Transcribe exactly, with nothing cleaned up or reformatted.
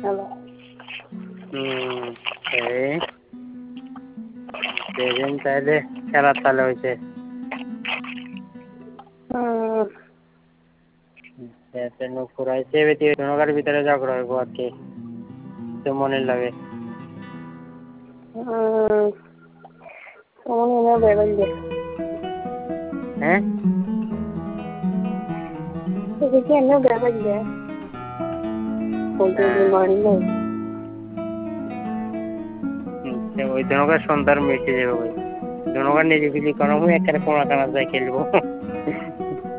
Hello. হুম এই সেদিন তাহলে খেলার তালে হয়েছে নুপুরাইছে নৌকার ভিতরে ঝগড়া হইব আর কি তো মনে লাগে হ্যাঁ এনে বেড়াই যায় ওই জনকার সন্তান মিটে যাবে ভাই জনকার নিজে ফিলি কোনো একটা কোনা কানা যায় খেলবো